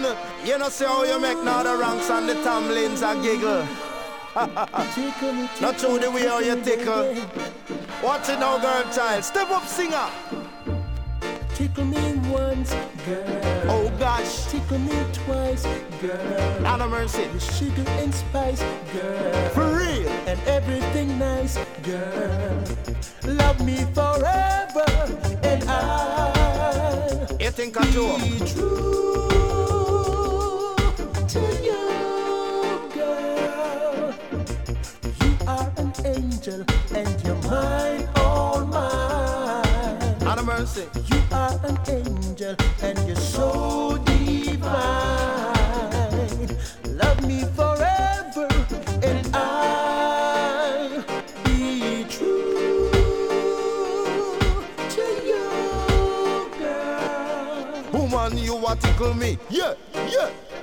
woman. You know see how you make now the ranks and the tamlins a giggle. Not through the way how you tickle. Watch it now, girl child. Step up, singer. Tickle me once, girl. Oh gosh. Tickle me twice, girl. Anna Mercy. With sugar and spice, girl. For real. And everything nice, girl. Love me forever, and I You think I do? be true to you, girl. You are an angel, and you're mine, all mine. Anna Mercy. You are an angel, and you're so divine. Love me forever, and I'll be true to you, girl. Woman, you a tickle me. Yeah, yeah.